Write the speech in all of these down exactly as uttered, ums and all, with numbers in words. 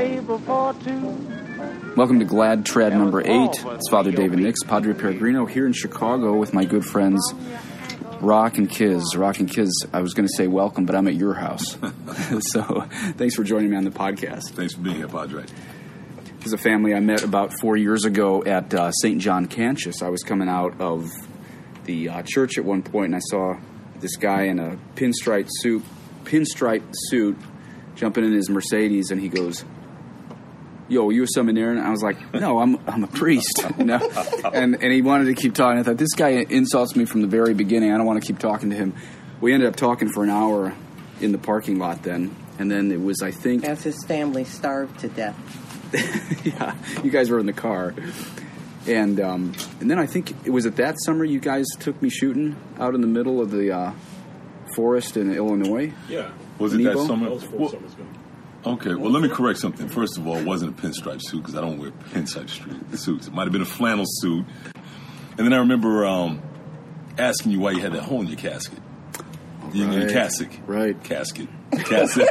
table for two. Welcome to Glad Trad number eight. It's Father David Nix, Padre Peregrino, here in Chicago with my good friends Rock and Kiz. Rock and Kiz, I was going to say welcome, but I'm at your house. So thanks for joining me on the podcast. Thanks for being here, Padre. This is a family I met about four years ago at uh, Saint John Cantius. I was coming out of the uh, church at one point, and I saw this guy in a pinstripe suit, pinstripe suit jumping in his Mercedes, and he goes, "Yo, you a seminarian?" And I was like, "No, I'm I'm a priest." You know? and and he wanted to keep talking. I thought, this guy insults me from the very beginning. I don't want to keep talking to him. We ended up talking for an hour in the parking lot then, and then it was, I think, as his family starved to death. Yeah, you guys were in the car, and um, and then I think it was at that summer you guys took me shooting out in the middle of the uh, forest in Illinois. Yeah, was it that summer? That was four well, summers ago. Okay, well, let me correct something. First of all, it wasn't a pinstripe suit because I don't wear pinstripe suits. It might have been a flannel suit. And then I remember um, asking you why you had that hole in your casket. Oh, in right. your casket. Right. Casket. Casket.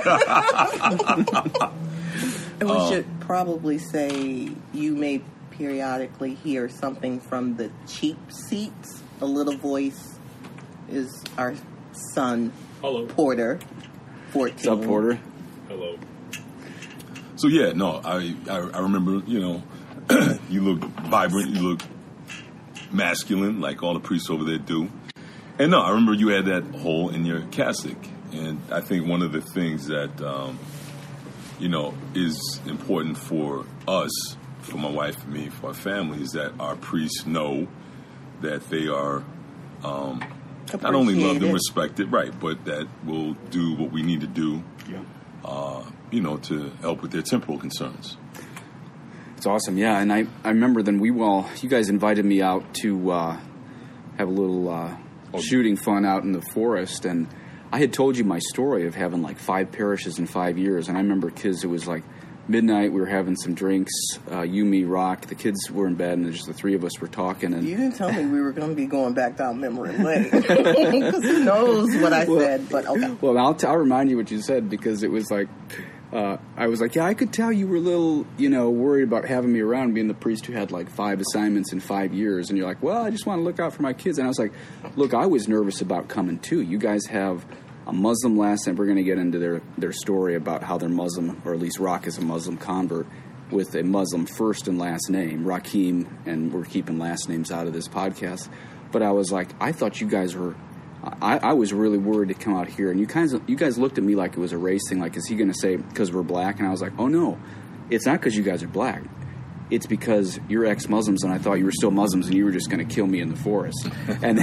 And we Uh, should probably say you may periodically hear something from the cheap seats. A little voice is our son, Hello. Porter, fourteen. What's up, Porter? Hello. So, yeah, no, I, I, I remember, you know, you look vibrant, you look masculine, like all the priests over there do. And, no, I remember you had that hole in your cassock. And I think one of the things that, um, you know, is important for us, for my wife and me, for our family, is that our priests know that they are um, not only loved and respected, right, but that we'll do what we need to do. Yeah. Uh, you know, to help with their temporal concerns. It's awesome, yeah. And I, I remember then we all, you guys invited me out to uh, have a little uh, Oh. shooting fun out in the forest. And I had told you my story of having like five parishes in five years. And I remember kids, it was like midnight, we were having some drinks, uh, you, me, Rock. The kids were in bed, and just the three of us were talking. And You didn't tell me we were going to be going back down memory lane. Because who knows what I Well, said, but okay. Well, I'll, t- I'll remind you what you said, because it was like, uh, I was like, yeah, I could tell you were a little, you know, worried about having me around, being the priest who had like five assignments in five years. And you're like, well, I just want to look out for my kids. And I was like, look, I was nervous about coming too. You guys have a Muslim last name. We're going to get into their, their story about how they're Muslim, or at least Rock is a Muslim convert with a Muslim first and last name, Rakim, and we're keeping last names out of this podcast. But I was like, I thought you guys were, I, I was really worried to come out here, and you guys, you guys looked at me like it was a race thing, like, is he going to say because we're black? And I was like, oh no, it's not because you guys are black. It's because you're ex-Muslims, and I thought you were still Muslims, and you were just going to kill me in the forest. And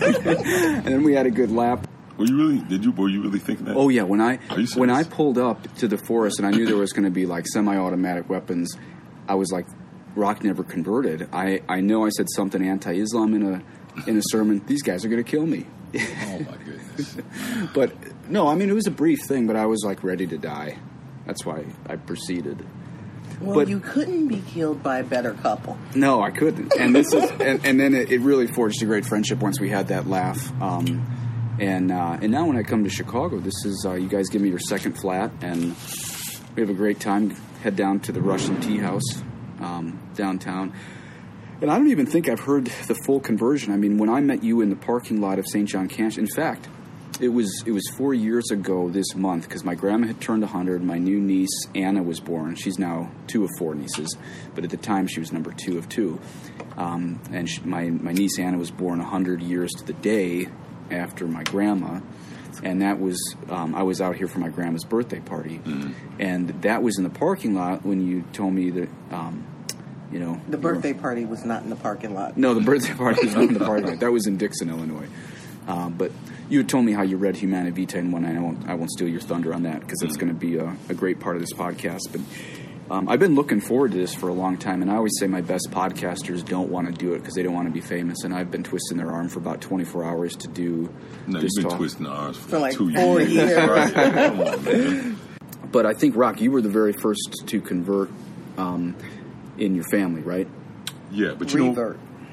and then we had a good laugh. Were you really? Did you? Were you really thinking that? Oh yeah, when I Are you serious? when I pulled up to the forest and I knew there was going to be like semi-automatic weapons, I was like, Rock never converted. I, I know I said something anti-Islam in a in a sermon. These guys are going to kill me. Oh my goodness. But no, I mean it was a brief thing, but I was like ready to die. That's why I proceeded. Well, but- you couldn't be killed by a better couple. No, I couldn't. And this is and, and then it, it really forged a great friendship once we had that laugh. Um, And uh, and now when I come to Chicago, this is, uh, you guys give me your second flat, and we have a great time. Head down to the Russian Tea House um, downtown. And I don't even think I've heard the full conversion. I mean, when I met you in the parking lot of Saint John Cantius, in fact, it was it was four years ago this month, because my grandma had turned one hundred. My new niece, Anna, was born. She's now two of four nieces, but at the time she was number two of two. Um, and she, my, my niece, Anna, was born one hundred years to the day after my grandma, and that was um, I was out here for my grandma's birthday party, mm-hmm. and that was in the parking lot when you told me that um, you know The birthday party was not in the parking lot. no the birthday party was not in the parking lot. That was in Dixon, Illinois. Um, but you had told me how you read Humana Vitae in one night. I won't I won't steal your thunder on that, because it's mm-hmm. going to be a, a great part of this podcast. But Um, I've been looking forward to this for a long time, and I always say my best podcasters don't want to do it because they don't want to be famous, and I've been twisting their arm for about twenty-four hours to do no, this you've been talk. twisting our arms for, For like two four years. years. Right. Come on, man. But I think, Rock, you were the very first to convert um, in your family, right? Yeah, but you Revert. know,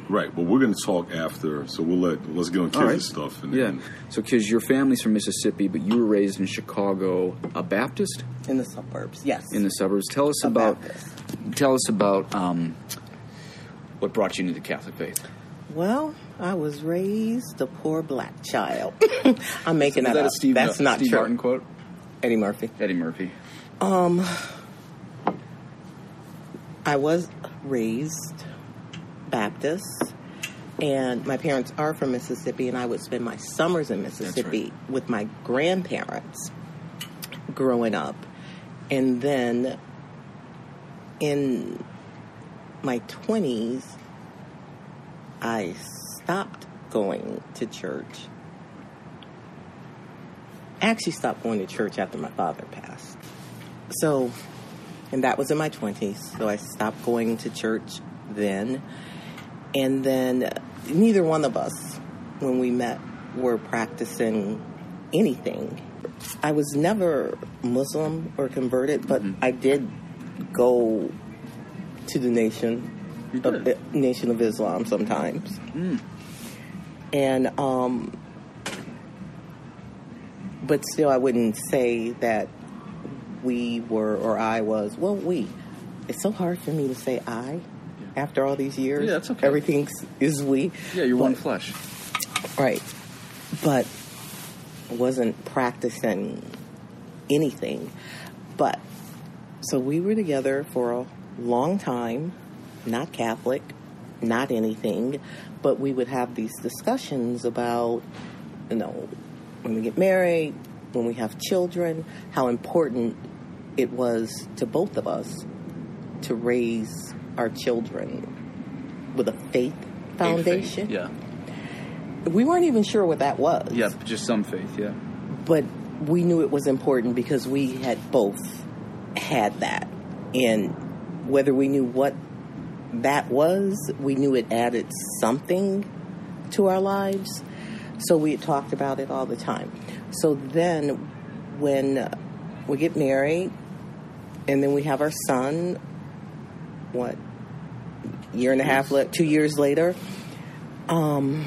Right. Well, we're going to talk after, so we'll let let's get on kids All right. and stuff. And Yeah. then, So, because your family's from Mississippi, but you were raised in Chicago, a Baptist In the suburbs, yes. in the suburbs. Tell us A about. Baptist. Tell us about um, what brought you into the Catholic faith. Well, I was raised a poor black child. I'm making Is that, that up. a Steve, That's not Steve true. Martin quote? Eddie Murphy. Eddie Murphy. Um, I was raised Baptist, and my parents are from Mississippi, and I would spend my summers in Mississippi right. with my grandparents growing up. And then in my twenties, I stopped going to church. I actually stopped going to church after my father passed. So, and that was in my twenties. So I stopped going to church then. And then neither one of us, when we met, were practicing anything. I was never Muslim or converted, but Mm-hmm. I did go to the nation You of, did? Nation of Islam sometimes. Mm. And, um, but still, I wouldn't say that we were, or I was, well, we. It's so hard for me to say I after all these years. Yeah, that's okay. Everything is we. Yeah, you're one But- flesh. Right. But wasn't practicing anything. But, so we were together for a long time, not Catholic, not anything, but we would have these discussions about, you know, when we get married, when we have children, how important it was to both of us to raise our children with a faith foundation. Yeah. We weren't even sure what that was. Yeah, just some faith, yeah. But we knew it was important because we had both had that. And whether we knew what that was, we knew it added something to our lives. So we had talked about it all the time. So then when we get married and then we have our son, what, year and a half, le- two years later, um...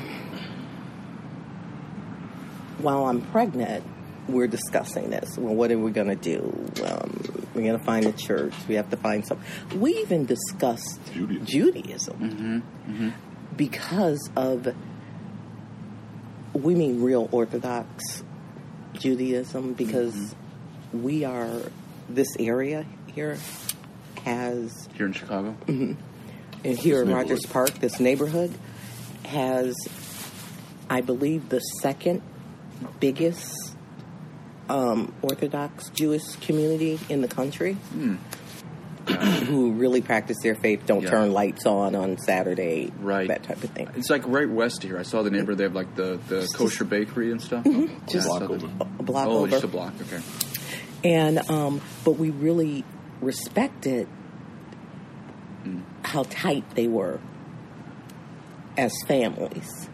while I'm pregnant, we're discussing this. Well, what are we going to do? Um, we're going to find a church. We have to find some. We even discussed Judaism. Judaism Mm-hmm. Mm-hmm. because of, we mean real Orthodox Judaism, because Mm-hmm. we are, this area here has, Here in Chicago? and here in This Rogers neighborhood. Park, this neighborhood has, I believe, the second biggest um, Orthodox Jewish community in the country who really practice their faith, don't Yeah. turn lights on on Saturday, Right. that type of thing. It's like right west here. I saw the neighborhood. They have like the, the kosher bakery and stuff. Just Yeah, I block saw over. that. A block Oh, over. just a block. Okay. And, um, but we really respected how tight they were as families.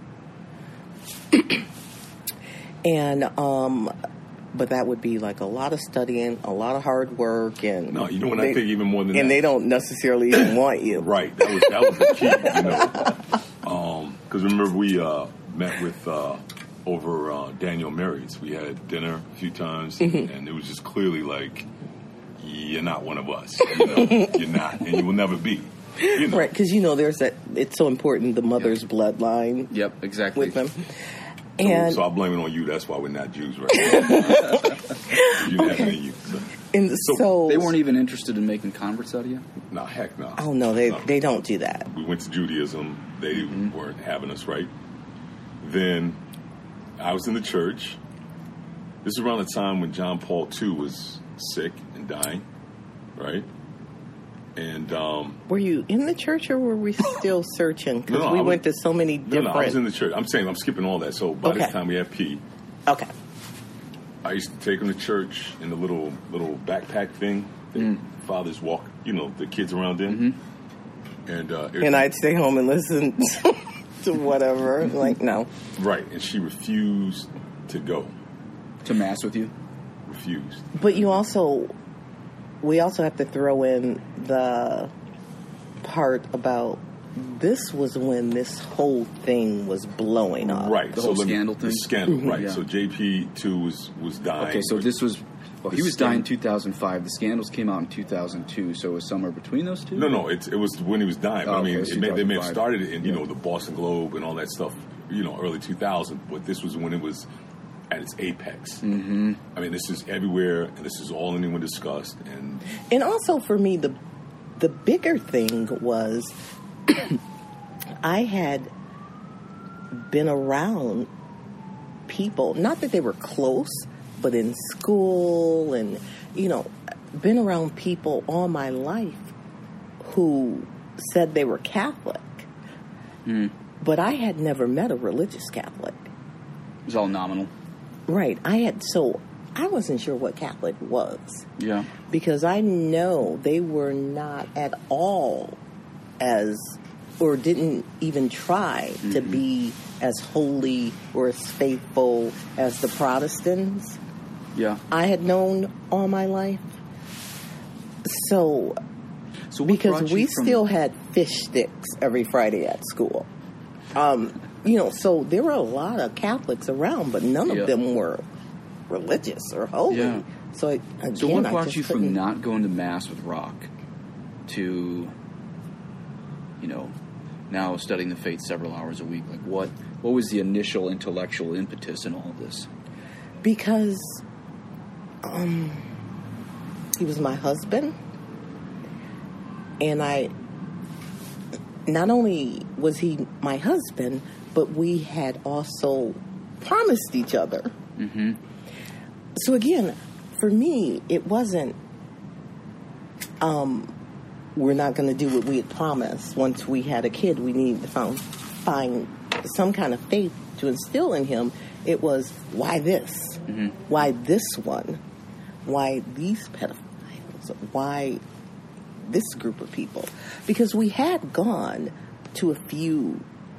And, um, but that would be like a lot of studying, a lot of hard work, and No, you know what they- I think even more than and that. they don't necessarily even want you. Right. That was that was the key. You know, because remember we uh, met with uh, over uh, Daniel Mary's. We had dinner a few times, Mm-hmm. and it was just clearly like, you're not one of us. You know? You're not, and you will never be. You know? Right, because you know there's that. It's so important, the mother's bloodline Yep, exactly. with them. So, And so I blame it on you. That's why we're not Jews, right? you didn't have any. So. and so so They weren't even interested in making converts out of you? No, heck no. Oh no, they No. they don't do that. We went to Judaism. They weren't having us, right? Then I was in the church. This is around the time when John Paul the Second was sick and dying, right? And um, Were you in the church or were we still searching? Because No, no, we I was- went to so many no, different. no, I was in the church. I'm saying I'm skipping all that. So by Okay. this time we had P. Okay. I used to take them to church in the little little backpack thing that fathers walk, you know, the kids around in. And uh, it- And I'd stay home and listen to whatever. Like, no. right, and she refused to go. To mass with you? Refused. But you also, we also have to throw in the part about this was when this whole thing was blowing up. Right. The so whole let me- scandal thing? The scandal, right. Yeah. So J P two was, was dying. Okay, so this was. Well, he The was dying in scandal- two thousand five. The Scandals came out in two thousand two, so it was somewhere between those two? No, no, it, it was when he was dying. But Oh, I mean, okay, it's it may, they may have two thousand five. started it in, you Yeah. know, the Boston Globe and all that stuff, you know, early two thousand. But this was when it was at its apex. Mm-hmm. I mean, this is everywhere, and this is all anyone discussed. And And also for me, the the bigger thing was I had been around people, not that they were close, but in school and, you know, been around people all my life who said they were Catholic. Mm. But I had never met a religious Catholic. It was all nominal. Right. I had, so I wasn't sure what Catholic was. Yeah. Because I know they were not at all as, or didn't even try mm-hmm. to be as holy or as faithful as the Protestants Yeah. I had known all my life. So, So what because brought you we from- still had fish sticks every Friday at school. Um, you know, so there were a lot of Catholics around, but none of Yeah. them were religious or holy. Yeah. So, I, again, So what I brought just you from couldn't- not going to Mass with Rock to, you know, now studying the faith several hours a week? Like, what what was the initial intellectual impetus in all of this? Because um, he was my husband, and I, not only was he my husband, but we had also promised each other. Mm-hmm. So again, for me, it wasn't, um, we're not going to do what we had promised. Once we had a kid, we needed to find, find some kind of faith to instill in him. It was, why this? Mm-hmm. Why this one? Why these pedophiles? Why this group of people? Because we had gone to a few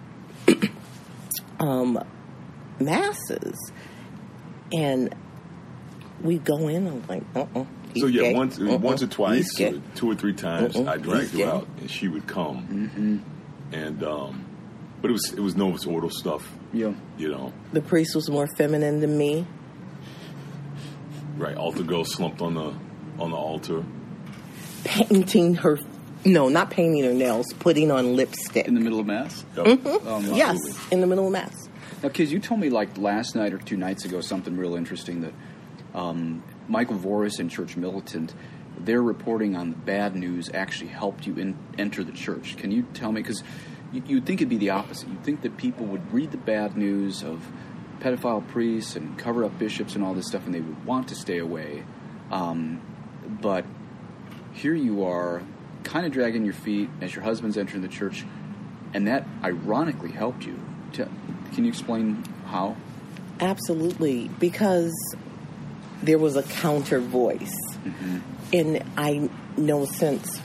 um, masses, and we'd go in and like, uh-uh. he's so, yeah, gay. once Uh-uh. once or twice, He's gay. or two or three times, Uh-uh. I dragged He's her gay. out, and she would come. Mm-hmm. And, um, but it was it was Novus Ordo stuff, Yeah. you know. The priest was more feminine than me. Right, altar girl slumped on the on the altar. Painting her, no, not painting her nails, putting on lipstick. In the middle of Mass? Yep. Mm-hmm. Oh, no. Yes, Absolutely. in the middle of Mass. Now, kids, you told me like last night or two nights ago something real interesting that um, Michael Voris and Church Militant, their reporting on the bad news actually helped you in, enter the church. Can you tell me? Because you, you'd think it'd be the opposite. You'd think that people would read the bad news of pedophile priests and cover-up bishops and all this stuff, and they would want to stay away. Um, but here you are, kind of dragging your feet as your husband's entering the church, and that ironically helped you. To, can you explain how? Absolutely, because there was a counter voice. Mm-hmm. And I know since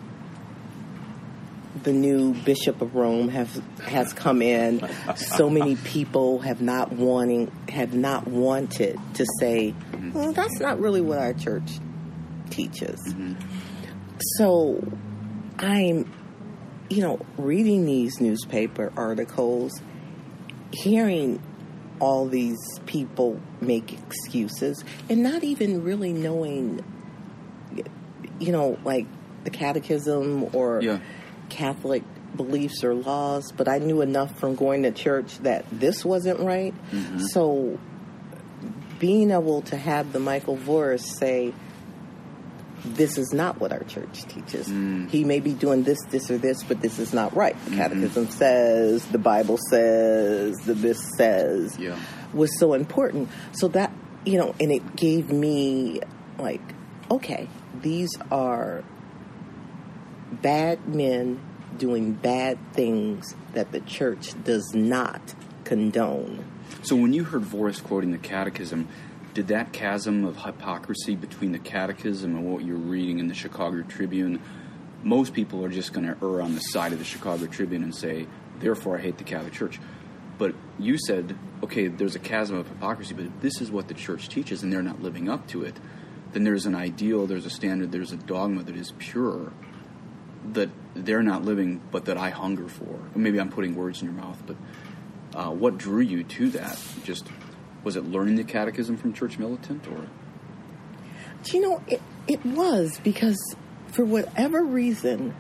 the new Bishop of Rome have, has come in, so many people have not wanting have not wanted to say, well, that's not really what our church teaches. Mm-hmm. So I'm, you know, reading these newspaper articles, hearing all these people make excuses, and not even really knowing, you know, like the catechism or Yeah. Catholic beliefs or laws, but I knew enough from going to church that this wasn't right. Mm-hmm. So being able to have the Michael Voris say, this is not what our church teaches. Mm. He may be doing this, this, or this, but this is not right. The catechism mm-hmm. says, the Bible says, the this says, Yeah. was so important. So that, you know, and it gave me, like, okay, these are bad men doing bad things that the church does not condone. So when you heard Voris quoting the Catechism, did that chasm of hypocrisy between the Catechism and what you're reading in the Chicago Tribune, most people are just going to err on the side of the Chicago Tribune and say, therefore I hate the Catholic Church. But you said, okay, there's a chasm of hypocrisy, but if this is what the church teaches and they're not living up to it, then there's an ideal, there's a standard, there's a dogma that is pure. that they're not living, but that I hunger for? Maybe I'm putting words in your mouth, but uh, what drew you to that? Just was it learning the catechism from Church Militant, or? You know, it it was because for whatever reason,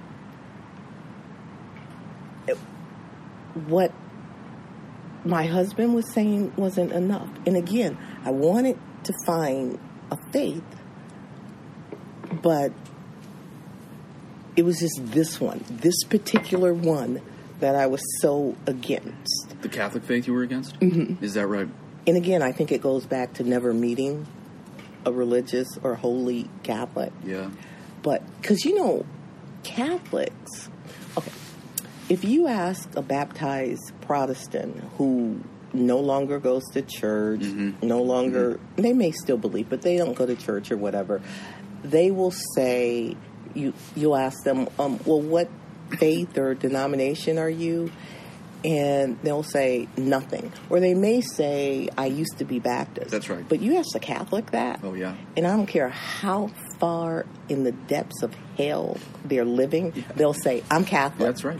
it, what my husband was saying wasn't enough. And again, I wanted to find a faith, but it was just this one, this particular one that I was so against. The Catholic faith you were against? Mm-hmm. Is that right? And again, I think it goes back to never meeting a religious or holy Catholic. Yeah. But, because, you know, Catholics, okay, if you ask a baptized Protestant who no longer goes to church, mm-hmm. no longer, mm-hmm. they may still believe, but they don't go to church or whatever, they will say, you, you'll ask them, um, well, what faith or denomination are you? And they'll say nothing. Or they may say, I used to be Baptist. That's right. But you ask a Catholic that? Oh, yeah. And I don't care how far in the depths of hell they're living, yeah. they'll say, I'm Catholic. Yeah, that's right.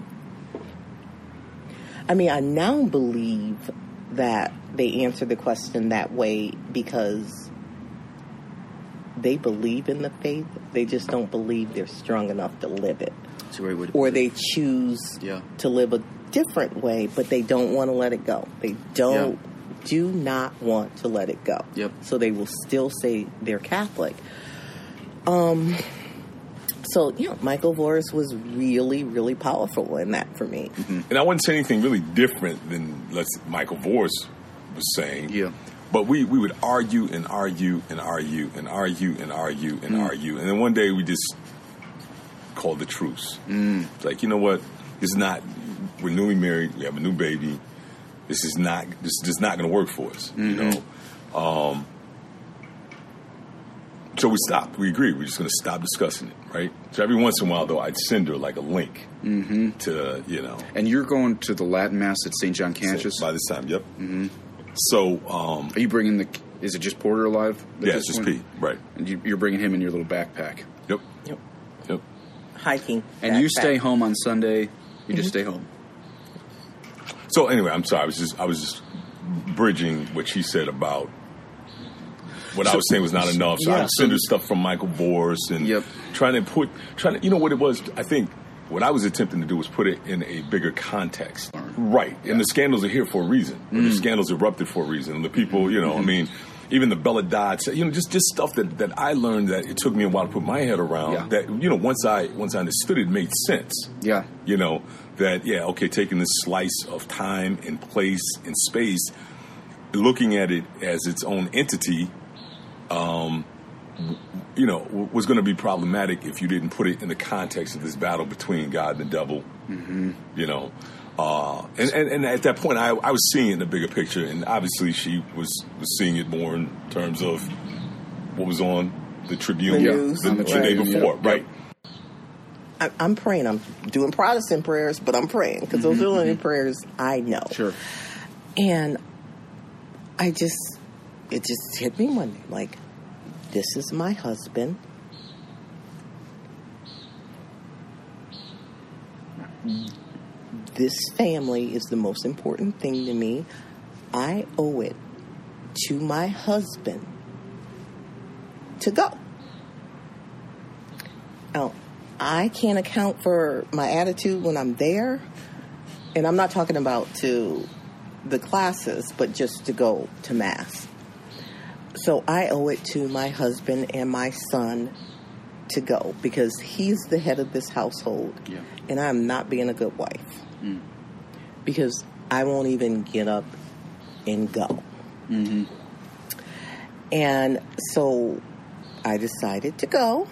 I mean, I now believe that they answer the question that way because they believe in the faith. They just don't believe they're strong enough to live it. That's a great way to or put they it. choose yeah. to live a different way, but they don't want to let it go. They don't, yeah. do not want to let it go. Yep. So they will still say they're Catholic. Um. So, yeah, Michael Voris was really, really powerful in that for me. Mm-hmm. And I wouldn't say anything really different than let's Michael Voris was saying. Yeah. But we, we would argue and argue and argue and argue and argue and mm. argue. And then one day we just called the truce. Mm. It's like, you know what? This is not, we're newly married. We have a new baby. This is not, this is just not going to work for us, mm-hmm. you know? Um, so we stopped. We agreed. We're just going to stop discussing it, right? So every once in a while, though, I'd send her like a link mm-hmm. to, you know. And you're going to the Latin Mass at Saint John Cantius? So by this time, yep. Mm-hmm. So, um, are you bringing the? Is it just Porter alive? Yeah, it's just P. Right. And you, you're bringing him in your little backpack. Yep. Yep. Yep. Hiking. And backpack. you stay home on Sunday. You mm-hmm. just stay home. So anyway, I'm sorry. I was just I was just bridging what she said about what so, I was saying was not enough. So yeah, I sent her stuff from Michael Voris and yep. trying to put trying to you know what it was. I think what I was attempting to do was put it in a bigger context. Right. Yeah. And the scandals are here for a reason. Mm. The scandals erupted for a reason. And the people, you know, mm-hmm. I mean, even the Bella Dodds, you know, just, just stuff that, that I learned that it took me a while to put my head around. Yeah. That, you know, once I once I understood it, it made sense. Yeah. You know, that, yeah, okay, taking this slice of time and place and space, looking at it as its own entity, um, you know, was going to be problematic if you didn't put it in the context of this battle between God and the devil, mm-hmm. you know. Uh, and, and, and at that point, I, I was seeing it in the bigger picture, and obviously she was, was seeing it more in terms of what was on the Tribune the, the, the, the right. day before, yeah. right? I, I'm praying. I'm doing Protestant prayers, but I'm praying because mm-hmm. those are the only prayers I know. Sure. And I just, it just hit me one day, like, this is my husband. This family is the most important thing to me. I owe it to my husband to go. Now, I can't account for my attitude when I'm there. And I'm not talking about to the classes, but just to go to Mass. So I owe it to my husband and my son to go because he's the head of this household. Yeah. And I'm not being a good wife. Mm. Because I won't even get up and go. Mm-hmm. And so I decided to go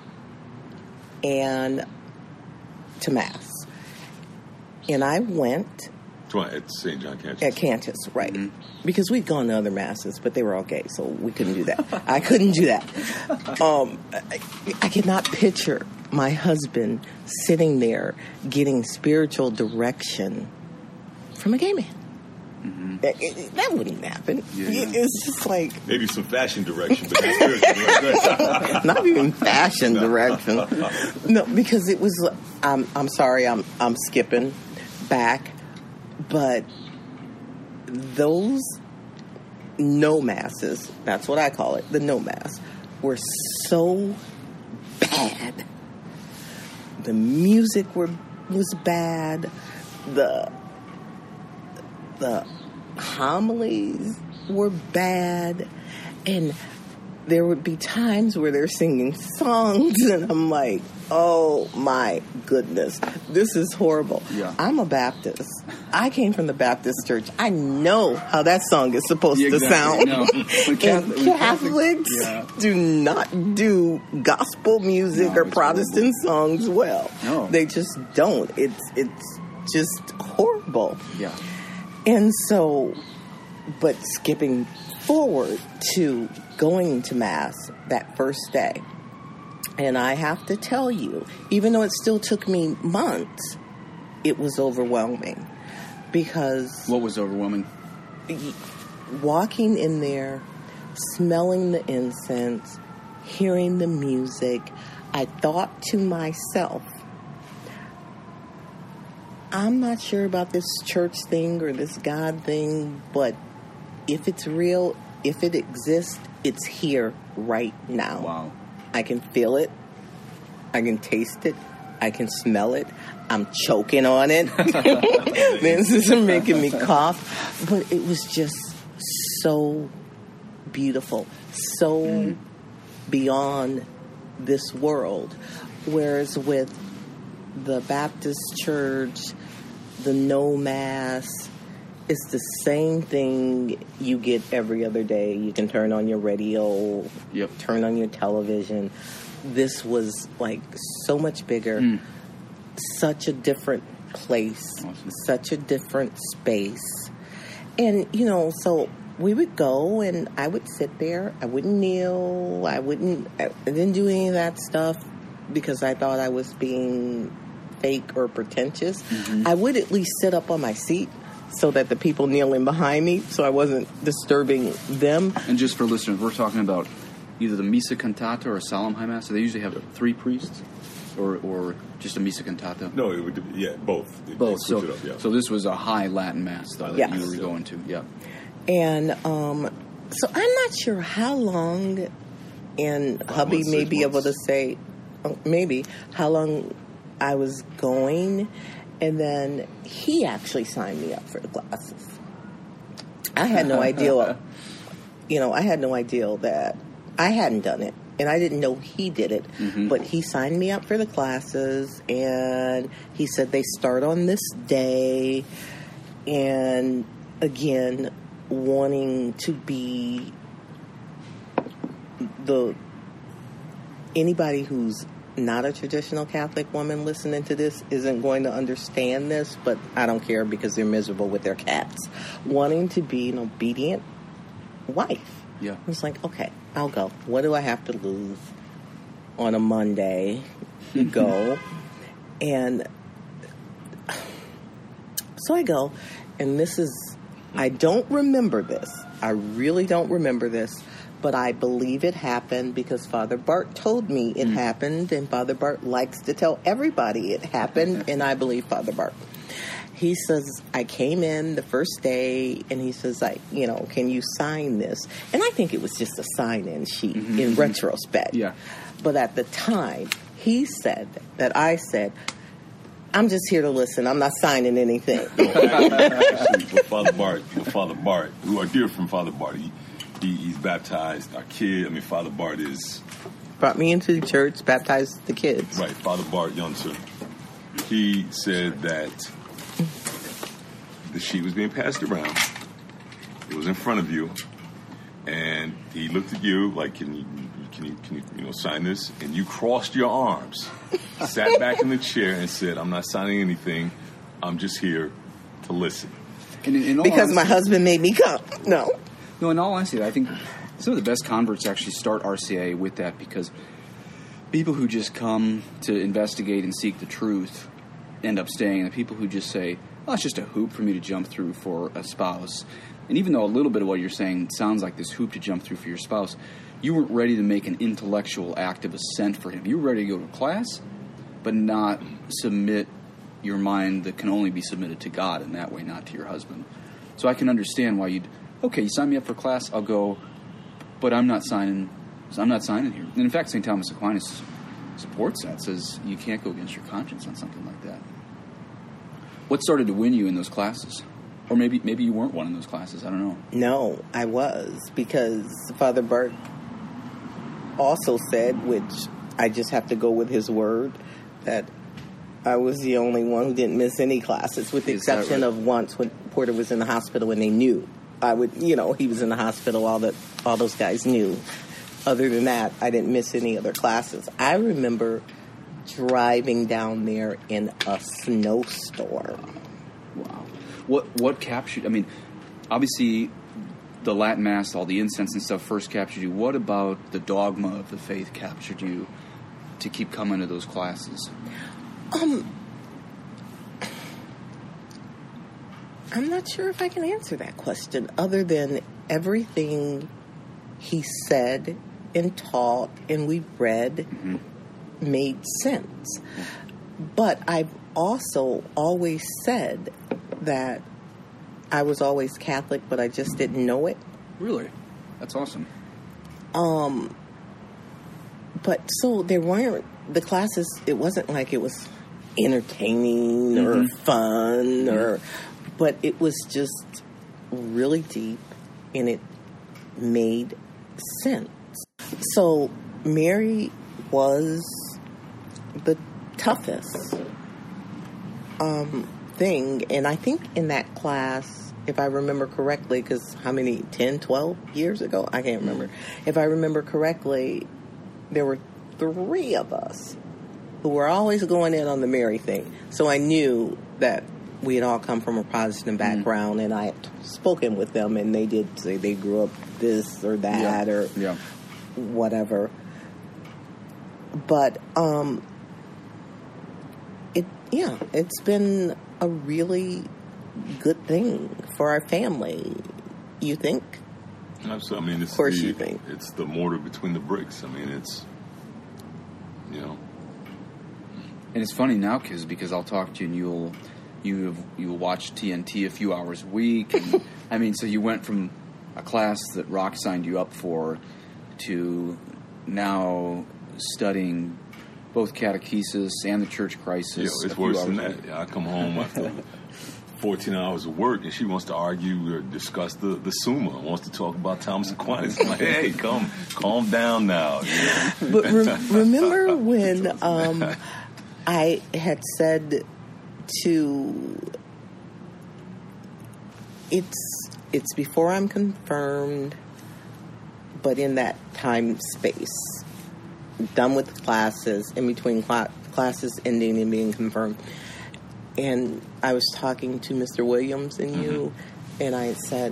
and to Mass. And I went at Saint John Cantius. At Cantius, right. Mm-hmm. Because we'd gone to other Masses, but they were all gay, so we couldn't do that. I couldn't do that. Um, I, I could not picture my husband sitting there getting spiritual direction from a gay man. Mm-hmm. That, it, that wouldn't happen. Yeah. It's just like Maybe some fashion direction, but not spiritual. not even fashion direction. No, because it was. I'm I'm sorry. I'm I'm skipping back, but those no masses. That's what I call it. The no mass were so bad. The music were was bad. The the homilies were bad, and there would be times where they're singing songs, and I'm like, oh my goodness, this is horrible. Yeah. I'm a Baptist. I came from the Baptist church. I know how that song is supposed Yeah, to exactly. sound. No. When And Catholic- when Catholics Yeah. do not do gospel music No, or it's Protestant songs well. No. They just don't. It's it's just horrible. Yeah. And so, but skipping forward to going to Mass that first day, and I have to tell you, even though it still took me months, it was overwhelming. Because What was overwhelming? walking in there, smelling the incense, hearing the music, I thought to myself, I'm not sure about this church thing or this God thing, but if it's real, if it exists, it's here right now. Wow. I can feel it. I can taste it. I can smell it. I'm choking on it. This is making me cough. But it was just so beautiful, so mm. beyond this world. Whereas with the Baptist church, the no mass, it's the same thing you get every other day. You can turn on your radio, yep. turn on your television. This was like so much bigger, mm. such a different place, awesome. Such a different space. And, you know, so we would go and I would sit there. I wouldn't kneel. I wouldn't, I didn't do any of that stuff because I thought I was being fake or pretentious. Mm-hmm. I would at least sit up on my seat so that the people kneeling behind me, so I wasn't disturbing them. And just for listeners, we're talking about either the Missa Cantata or a Solemn High Mass. So they usually have three priests, or or just a Missa Cantata. No, it would, yeah, both. They, both. they so, it up, yeah. so this was a high Latin Mass, though, that yes. you were going to. Yeah. And um, so I'm not sure how long, and Five hubby months, may be months. able to say, oh, maybe, how long I was going. And then he actually signed me up for the classes. I had no idea, you know, I had no idea that I hadn't done it. And I didn't know he did it. Mm-hmm. But he signed me up for the classes. And he said they start on this day. And again, wanting to be the anybody who's not a traditional Catholic woman listening to this isn't going to understand this, but I don't care because they're miserable with their cats. Wanting to be an obedient wife. Yeah. It's like, okay, I'll go. What do I have to lose on a Monday? You go. And so I go, and this is, I don't remember this. I really don't remember this. But I believe it happened because Father Bart told me it mm. happened, and Father Bart likes to tell everybody it happened, and I believe Father Bart. He says, I came in the first day, and he says, "I, you know, can you sign this?" And I think it was just a sign-in sheet mm-hmm. in retrospect. Yeah. But at the time, he said that I said, I'm just here to listen. I'm not signing anything. Actually, with Father Bart, with Father Bart, who are dear from Father Bart, he, He, he's baptized our kid. I mean, Father Bart is... Brought me into the church, baptized the kids. Right, Father Bart Yunser. He said that the sheet was being passed around. It was in front of you. And he looked at you like, can you, can you, can you, you know, sign this? And you crossed your arms, sat back in the chair and said, I'm not signing anything. I'm just here to listen. In, in all because honesty, my husband made me come. No. No, in all honesty, I think some of the best converts actually start R C A with that, because people who just come to investigate and seek the truth end up staying, and the people who just say, "Oh, it's just a hoop for me to jump through for a spouse." And even though a little bit of what you're saying sounds like this hoop to jump through for your spouse, you weren't ready to make an intellectual act of assent for him. You were ready to go to class, but not submit your mind that can only be submitted to God in that way, not to your husband. So I can understand why you'd, okay, you sign me up for class, I'll go, but I'm not signing, I'm not signing here. And in fact, Saint Thomas Aquinas supports that, says you can't go against your conscience on something like that. What started to win you in those classes? Or maybe maybe you weren't one in those classes, I don't know. No, I was, because Father Burke also said, which I just have to go with his word, that I was the only one who didn't miss any classes, with the Is that exception right? of once when Porter was in the hospital and they knew. I would, you know, he was in the hospital, all that, all those guys knew. Other than that, I didn't miss any other classes. I remember driving down there in a snowstorm. Wow. What what captured, I mean, obviously the Latin Mass, all the incense and stuff first captured you. What about the dogma of the faith captured you to keep coming to those classes? Um, I'm not sure if I can answer that question, other than everything he said and taught and we read Mm-hmm. made sense. But I've also always said that I was always Catholic, but I just didn't know it. Really? That's awesome. Um, but so there weren't, the classes, it wasn't like it was entertaining or Mhm. fun or, but it was just really deep and it made sense. So Mary was the toughest um, thing. And I think in that class, if I remember correctly, because how many, ten, twelve years ago? I can't remember. If I remember correctly, there were three of us who were always going in on the Mary thing. So I knew that we had all come from a Protestant background, mm. and I had spoken with them, and they did say they grew up this or that yeah. or yeah. whatever. But um, it, yeah, it's been a really good thing for our family. You think? Absolutely. I mean, it's of course the, you think. It's the mortar between the bricks. I mean, it's, you know. And it's funny now, Kiz, because I'll talk to you and you'll you you'll watch T N T a few hours a week. And, I mean, so you went from a class that Rock signed you up for to now studying both catechesis and the church crisis. Yeah, it's a few worse than hours a that. week. I come home after fourteen hours of work, and she wants to argue or discuss the, the Summa, wants to talk about Thomas Aquinas. I'm like, hey, come, calm down now. You know? But re- remember when um, I had said to, it's it's before I'm confirmed, but in that time space, done with classes, in between cl- classes ending and being confirmed. And I was talking to Mister Williams and you, mm-hmm. and I said,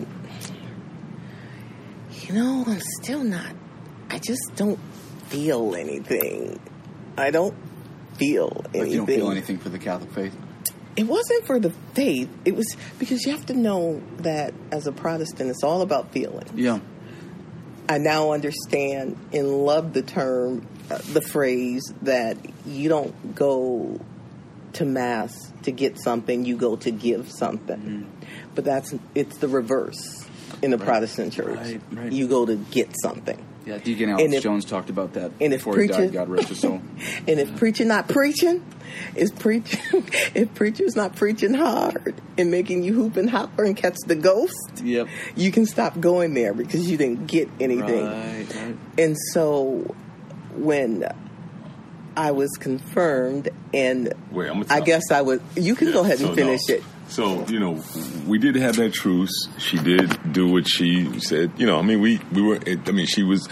you know, I'm still not, I just don't feel anything. I don't feel anything. Like you don't feel anything for the Catholic faith? It wasn't for the faith. It was because you have to know that as a Protestant, it's all about feelings. Yeah. I now understand and love the term, uh, the phrase that you don't go to Mass to get something, you go to give something. Mm-hmm. But that's, it's the reverse in the right. Protestant church. Right, right. You go to get something. Yeah, Deacon Alex if, Jones talked about that and before if preacher, he died, God rest his soul. And if preaching not preaching, is preaching, if preacher's not preaching hard and making you hoop and holler and catch the ghost, yep. you can stop going there because you didn't get anything. Right, right. And so when I was confirmed, and Wait, I'm I guess I was, you can yeah, go ahead and so finish no. it. So, you know, we did have that truce. She did do what she said. You know, I mean, we, we were, I mean, she was,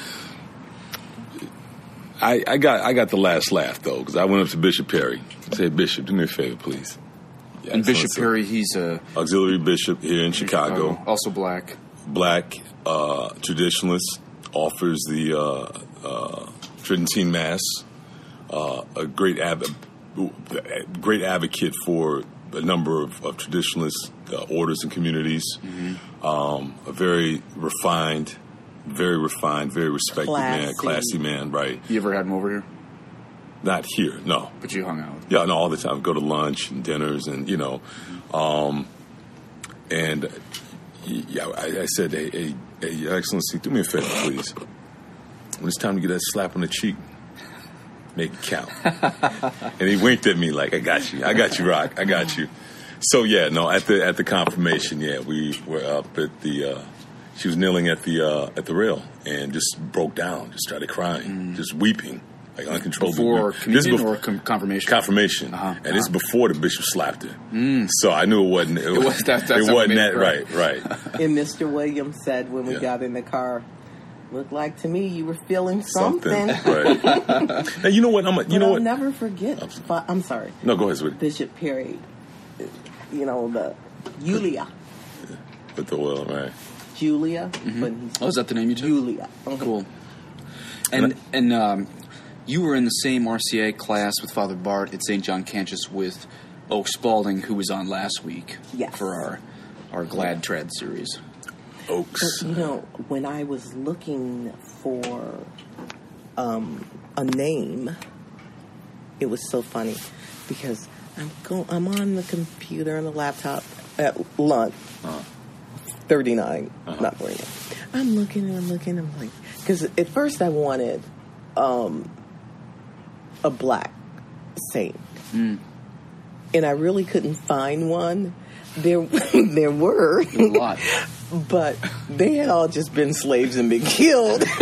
I, I got I got the last laugh, though, because I went up to Bishop Perry and said, Bishop, do me a favor, please. Yeah, and Bishop Perry, he's a auxiliary bishop here in Chicago. Chicago. Also black. Black, uh, traditionalist, offers the uh, uh, Tridentine Mass, uh, a great ab- great advocate for a number of, of traditionalist uh, orders and communities. Mm-hmm. Um, a very refined, very refined, very respected Classy. man, classy man, right? You ever had him over here? Not here, no. But you hung out. Yeah, no, all the time. Go to lunch and dinners, and you know, um, and yeah, I, I said, hey, hey, hey, Your Excellency, do me a favor, please. When it's time to get that slap on the cheek, make it count. And he winked at me like, I got you. I got you, Rock. I got you. So, yeah, no, at the at the confirmation, yeah, we were up at the, uh, she was kneeling at the uh, at the rail and just broke down, just started crying, mm. just weeping, like uncontrollably. Before weeping. communion before, or com- confirmation? Confirmation. Uh-huh, and uh-huh. it's before the bishop slapped her. Mm. So I knew it wasn't, it, it, was, that's, that's it wasn't that, right, right. And Mister Williams said when we Yeah. got in the car, looked like to me you were feeling something. Something, right. Hey, you know what? I'm a, you but know I'll what? never forget. I'm, I'm sorry. No, go ahead, sweetie. Bishop Perry, you know, the Julia. With the oil, right. Julia. Mm-hmm. But he's Oh, is that the name you took? Julia. Cool. And and um, you were in the same R C A class with Father Bart at Saint John Cantius with Oak Spalding, who was on last week Yes. for our our Glad Tread series. Oaks. But, you know, when I was looking for um, a name, it was so funny because I'm go- I'm on the computer and the laptop at lunch, Uh-huh. thirty-nine, Uh-huh. not forty-nine. I'm looking and I'm looking. I'm like, because at first I wanted um, a black saint, Mm. and I really couldn't find one. There, there were A lot. but they had all just been slaves and been killed. And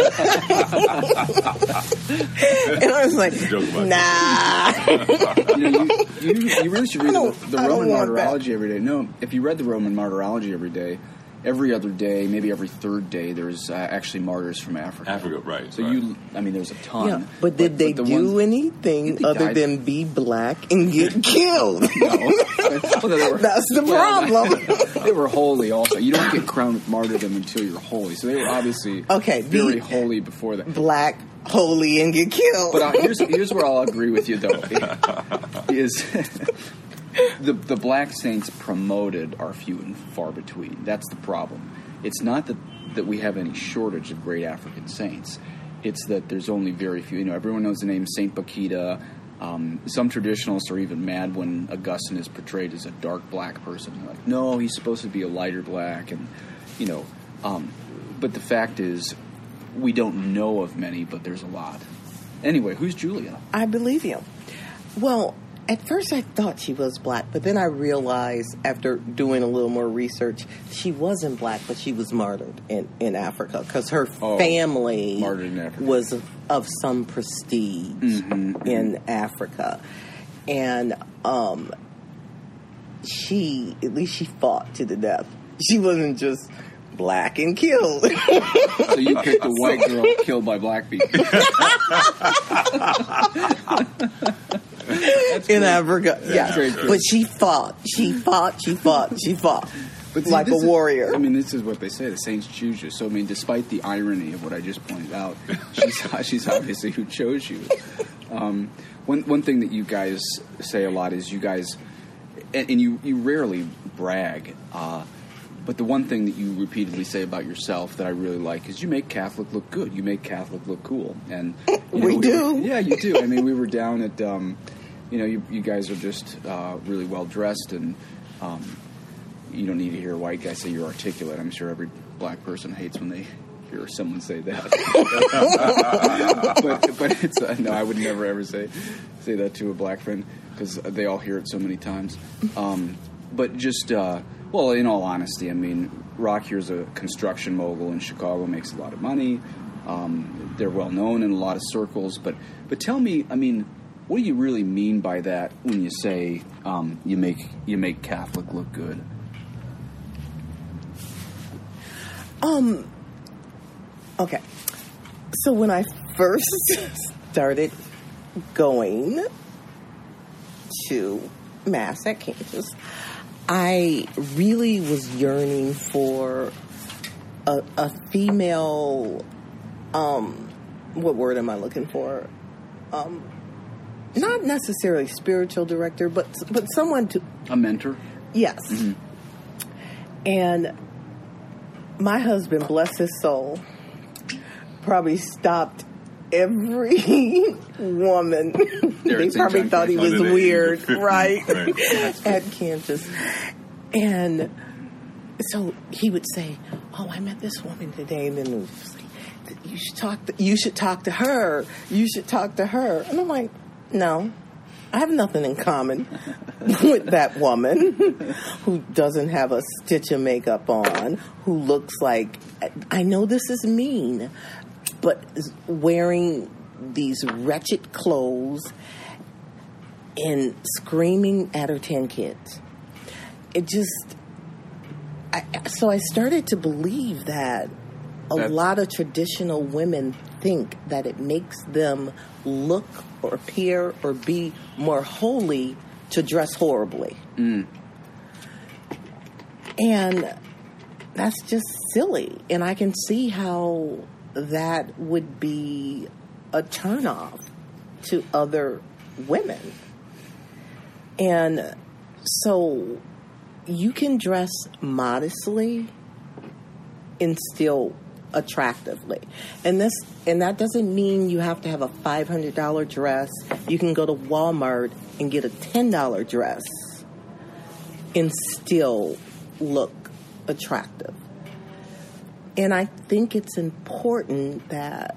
I was like, Joke about nah. You know, you, you, you really should read I the, don't- the I don't Roman want Martyrology every day. No, if you read the Roman Martyrology every day, every other day, maybe every third day, there's uh, actually martyrs from Africa. Africa, right. So right. you, I mean, there's a ton. Yeah, but did they the do ones- anything They other died. than be black and get killed? No. Well, they were- That's the well, problem. They were holy also. You don't get crowned with martyrdom until you're holy. So they were obviously Okay, very be- holy before that. Black, holy, and get killed. But uh, here's here's where I'll agree with you though. Is the the black saints promoted are few and far between. That's the problem. It's not that that we have any shortage of great African saints. It's that there's only very few. You know, everyone knows the name Saint Bakita. Um, some traditionalists are even mad when Augustine is portrayed as a dark black person. They're like, no, he's supposed to be a lighter black, and you know. Um, but the fact is, we don't know of many, but there's a lot. Anyway, who's Julia? I believe you. Well, at first I thought she was black, but then I realized after doing a little more research, she wasn't black, but she was martyred in, in Africa because her Oh, family martyred in Africa. was of, of some prestige Mm-hmm, in Africa. And um, she, at least she fought to the death. She wasn't just black and killed. So you picked a white girl killed by black people. in Africa. Yeah. great. But she fought. She fought. She fought. She fought. But see, like a this is- warrior. I mean, this is what they say: the saints choose you. So, I mean, despite the irony of what I just pointed out, she's she's obviously who chose you. Um, one one thing that you guys say a lot is you guys, and, and you you rarely brag. Uh, But the one thing that you repeatedly say about yourself that I really like is you make Catholic look good. You make Catholic look cool, and you We do. Were, yeah, you do. I mean, we were down at, um, you know, you, you guys are just uh, really well dressed, and um, you don't need to hear a white guy say you're articulate. I'm sure every black person hates when they hear someone say that. but but it's uh, no, I would never ever say say that to a black friend because they all hear it so many times. Um, but just. Uh, Well, in all honesty, I mean, Rock here's a construction mogul in Chicago, makes a lot of money. Um, they're well known in a lot of circles. But, but tell me, I mean, what do you really mean by that when you say um, you make you make Catholic look good? Um. Okay. So when I first started going to Mass at Cantius, I really was yearning for a, a female, um, what word am I looking for? Um, not necessarily spiritual director, but but someone to A mentor? yes. Mm-hmm. And my husband, bless his soul, probably stopped every woman. They probably thought he was weird, right? right. At campus. And so he would say, "Oh, I met this woman today," and then it was like, "You should talk. To, you should talk to her. You should talk to her." And I'm like, "No, I have nothing in common with that woman who doesn't have a stitch of makeup on, who looks like, I know this is mean, but is wearing these wretched clothes and screaming at her ten kids." It just, I, so I started to believe that a That's, lot of traditional women think that it makes them look or appear or be more holy to dress horribly. Mm. And that's just silly. And I can see how that would be a turnoff to other women. And so you can dress modestly and still attractively. And this and that doesn't mean you have to have a five hundred dollars dress. You can go to Walmart and get a ten dollars dress and still look attractive. And I think it's important that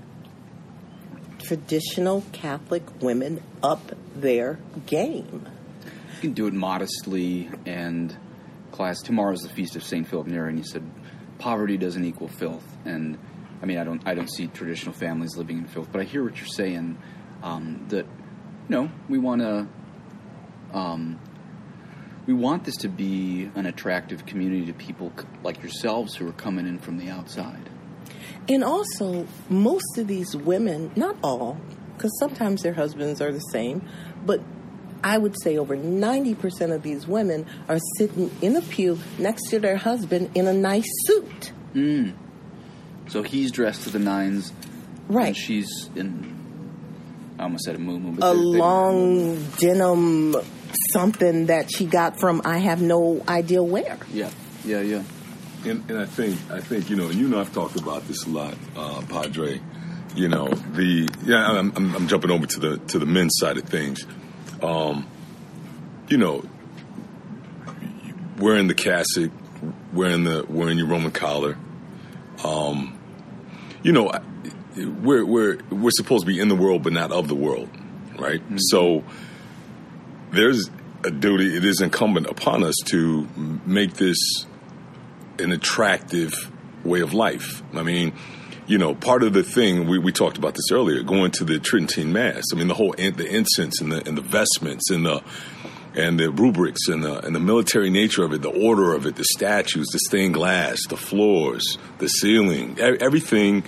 traditional Catholic women up their game. You can do it modestly and class. Tomorrow's the feast of Saint Philip Neri, and he said poverty doesn't equal filth. And I mean, I don't, I don't see traditional families living in filth, but I hear what you're saying. Um, that, you know, we want to, um, we want this to be an attractive community to people c- like yourselves who are coming in from the outside. And also, most of these women, not all, because sometimes their husbands are the same, but I would say over ninety percent of these women are sitting in a pew next to their husband in a nice suit. Mm. So he's dressed to the nines. Right. And she's in, I almost said a muumuu. A long denim something that she got from I have no idea where. Yeah, yeah, yeah. And, and I think, I think, you know, and you know I've talked about this a lot, uh, Padre. You know, the, yeah, I'm, I'm, I'm jumping over to the, to the men's side of things. Um, you know, wearing the cassock, wearing the wearing your Roman collar. Um, you know, we're we're we're supposed to be in the world, but not of the world, right? Mm-hmm. So there's a duty. It is incumbent upon us to make this an attractive way of life. I mean, you know, part of the thing, we, we talked about this earlier, going to the Tridentine Mass. I mean, the whole, in, the incense and the, and the vestments and the, and the rubrics and the, and the military nature of it, the order of it, the statues, the stained glass, the floors, the ceiling, everything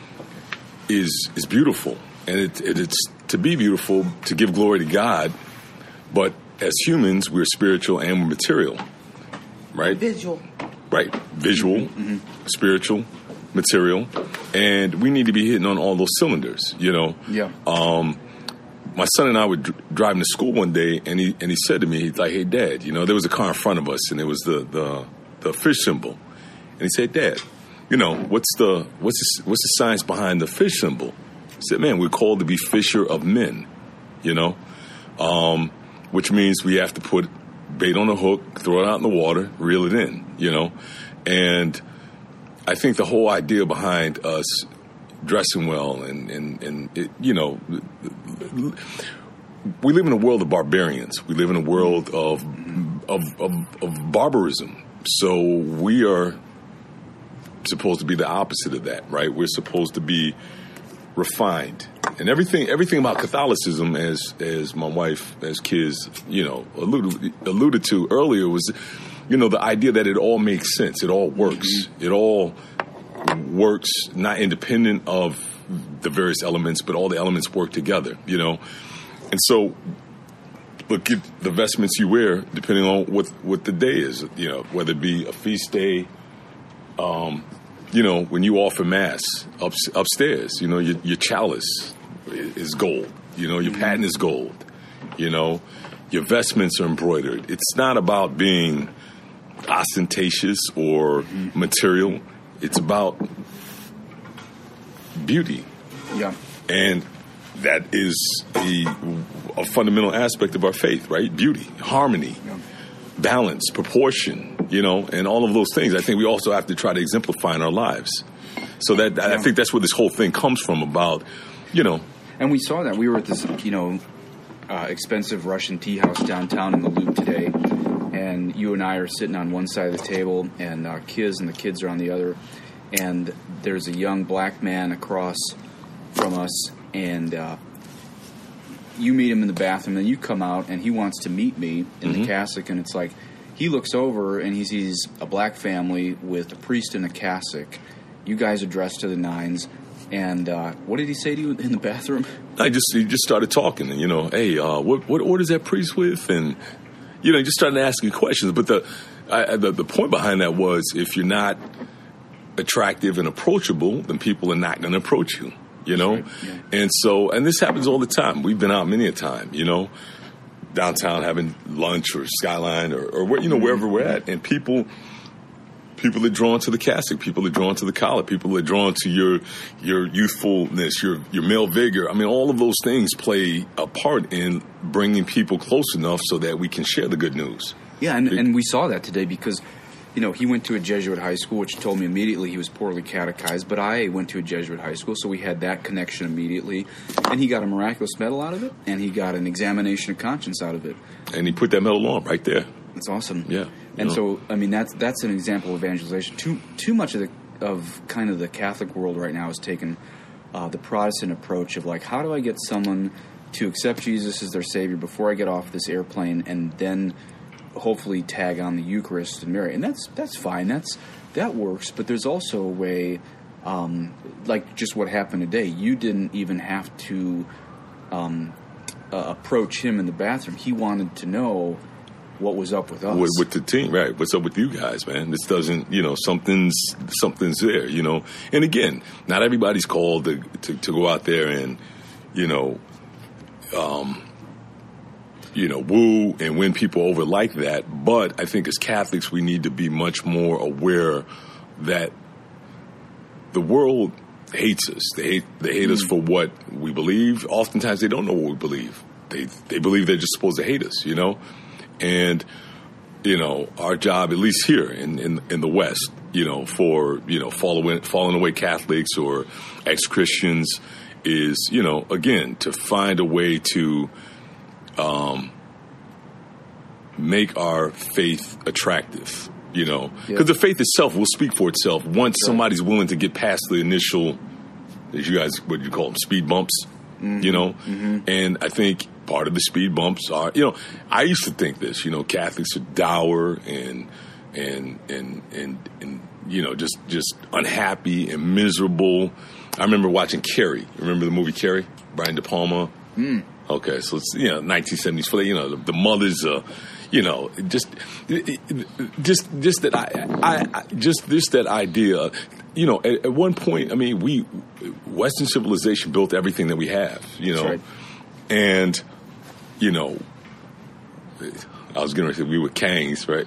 is, is beautiful. And it, it, it's to be beautiful, to give glory to God. But as humans, we're spiritual and we're material, right? Visual. Right. Visual, mm-hmm. spiritual, material, and we need to be hitting on all those cylinders, you know. Yeah. Um, my son and I were dr- driving to school one day, and he and he said to me, he's like, "Hey, Dad, you know, there was a car in front of us, and it was the the, the fish symbol." And he said, "Dad, you know, what's the what's the, what's the science behind the fish symbol?" I said, "Man, we're called to be fisher of men, you know, um, which means we have to put bait on a hook, throw it out in the water, reel it in, you know, and." I think the whole idea behind us dressing well and, and, and it, you know, we live in a world of barbarians. We live in a world of, of, of, of barbarism. So we are supposed to be the opposite of that, right? We're supposed to be refined. And everything everything about Catholicism, as as my wife, as kids, you know, alluded, alluded to earlier, was... You know, the idea that it all makes sense. It all works. Mm-hmm. It all works not independent of the various elements, but all the elements work together, you know. And so, look at the vestments you wear, depending on what, what the day is, you know, whether it be a feast day, um, you know, when you offer Mass up, upstairs, you know, your, your chalice is gold. You know, your mm-hmm. paten is gold. You know, your vestments are embroidered. It's not about being ostentatious or mm-hmm. material. It's about beauty. Yeah. And that is a, a fundamental aspect of our faith, right? Beauty, harmony, yeah. balance, proportion, you know, and all of those things. I think we also have to try to exemplify in our lives. So that yeah. I think that's where this whole thing comes from about, you know. And we saw that. We were at this, you know, uh, expensive Russian tea house downtown in the Loop today. And you and I are sitting on one side of the table, and uh, Kiz and the kids are on the other. And there's a young black man across from us, and uh, you meet him in the bathroom, and you come out, and he wants to meet me in mm-hmm. the cassock, and it's like, he looks over, and he sees a black family with a priest in a cassock. You guys are dressed to the nines, and uh, what did he say to you in the bathroom? I just he just started talking, and, you know, hey, uh, what what order is that priest with? And, you know, he just started asking questions. But the, I, the the point behind that was, if you're not attractive and approachable, then people are not going to approach you. You know, right. yeah. and so, and this happens all the time. We've been out many a time, you know, downtown having lunch or Skyline or, or where, you know, wherever we're at, and people, people are drawn to the cassock, people are drawn to the collar, people are drawn to your your youthfulness, your your male vigor. I mean, all of those things play a part in bringing people close enough so that we can share the good news. Yeah, and, and we saw that today because, you know, he went to a Jesuit high school, which told me immediately he was poorly catechized, but I went to a Jesuit high school, so we had that connection immediately. And he got a miraculous medal out of it, and he got an examination of conscience out of it. And he put that medal on right there. That's awesome. Yeah. And know. so, I mean, that's that's an example of evangelization. Too too much of the of kind of the Catholic world right now has taken uh, the Protestant approach of, like, how do I get someone to accept Jesus as their Savior before I get off this airplane, and then hopefully tag on the Eucharist and Mary, and that's that's fine. That's that works. But there's also a way, um, like just what happened today. You didn't even have to um, uh, approach him in the bathroom. He wanted to know what was up with us, with, with the team, right? What's up with you guys, man? This doesn't, you know, something's something's there, you know. And again, not everybody's called to to, to go out there and, you know, um. you know, woo and win people over like that. But I think as Catholics, we need to be much more aware that the world hates us. They hate, they hate mm. us for what we believe. Oftentimes they don't know what we believe. They they believe they're just supposed to hate us, you know? And, you know, our job, at least here in, in, in the West, you know, for, you know, following, falling away Catholics or ex-Christians is, you know, again, to find a way to Um, make our faith attractive, you know, because yeah. the faith itself will speak for itself once right. somebody's willing to get past the initial, as you guys, what do you call them, speed bumps, mm-hmm. you know, mm-hmm. and I think part of the speed bumps are, you know, I used to think this, you know, Catholics are dour and, and, and, and, and, you know, just, just unhappy and miserable. I remember watching Carrie. Remember the movie Carrie? Brian De Palma? Mm. Okay, so it's, you know, nineteen seventies, you know, the, the mothers, uh, you know, just, just, just that I, I, I just this, that idea, you know, at, at one point, I mean, we, Western civilization built everything that we have, you know, That's right. and, you know, I was going to say we were Kangs, right?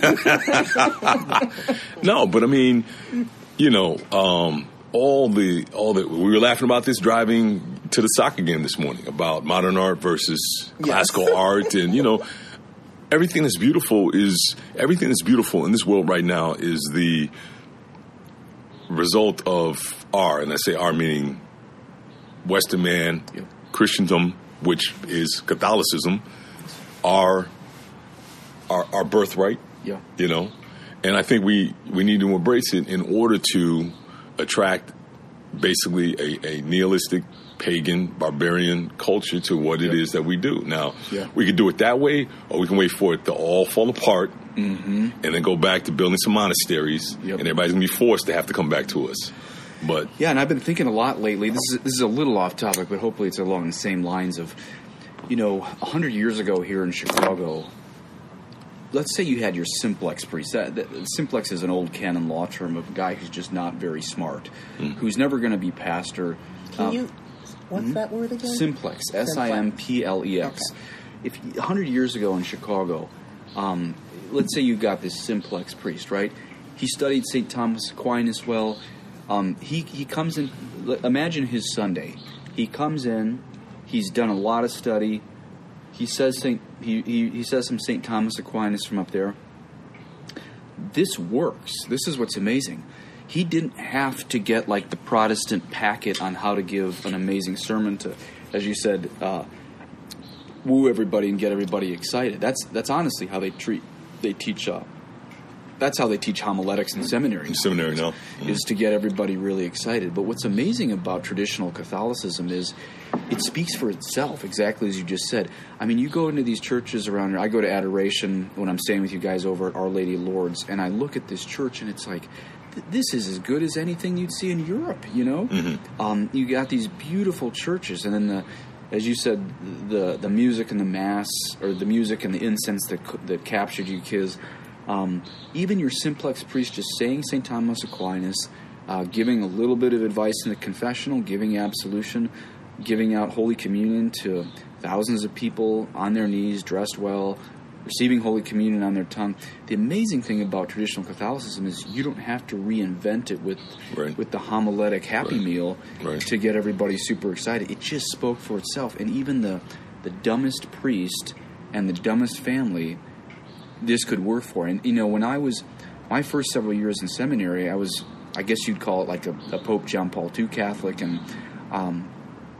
No, but I mean, you know, um, all the, all the, we were laughing about this driving to the soccer game this morning about modern art versus classical yes. art, and you know, everything that's beautiful is everything that's beautiful in this world right now is the result of our, and I say our meaning Western man, yeah. Christendom, which is Catholicism, our our our birthright. Yeah, you know, and I think we we need to embrace it in order to attract basically a, a nihilistic, pagan, barbarian culture to what it yep. is that we do. Now, yeah. we can do it that way, or we can wait for it to all fall apart mm-hmm. and then go back to building some monasteries, yep. and everybody's going to be forced to have to come back to us. But yeah, and I've been thinking a lot lately. This is, this is a little off topic, but hopefully it's along the same lines of, you know, a hundred years ago here in Chicago, let's say you had your simplex priest. That, that, simplex is an old canon law term of a guy who's just not very smart, mm. who's never going to be pastor. Can um, you, what's mm-hmm. that word again? Simplex, S I M P L E X. Okay. if a hundred years ago in Chicago, um, let's say you got this simplex priest, right? He studied Saint Thomas Aquinas well. Um, he he comes in. Imagine his Sunday. He comes in. He's done a lot of study. He says Saint he, he he says some Saint Thomas Aquinas from up there. This works. This is what's amazing. He didn't have to get like the Protestant packet on how to give an amazing sermon to, as you said, uh, woo everybody and get everybody excited. That's that's honestly how they treat they teach. Uh, that's how they teach homiletics in seminary. In seminary, no, mm-hmm. is to get everybody really excited. But what's amazing about traditional Catholicism is it speaks for itself, exactly as you just said. I mean, you go into these churches around here. I go to Adoration when I'm staying with you guys over at Our Lady of Lourdes, and I look at this church, and it's like, this is as good as anything you'd see in Europe, you know? Mm-hmm. Um, you got these beautiful churches, and then, the, as you said, the the music and the Mass, or the music and the incense that that captured you kids. Um, even your simplex priest just saying Saint Thomas Aquinas, uh, giving a little bit of advice in the confessional, giving absolution, giving out Holy Communion to thousands of people on their knees, dressed well, receiving Holy Communion on their tongue. The amazing thing about traditional Catholicism is you don't have to reinvent it with right. with the homiletic Happy right. Meal right. to get everybody super excited. It just spoke for itself. And even the, the dumbest priest and the dumbest family, this could work for. And, you know, when I was, my first several years in seminary, I was, I guess you'd call it like a, a Pope John Paul the Second Catholic. And, um,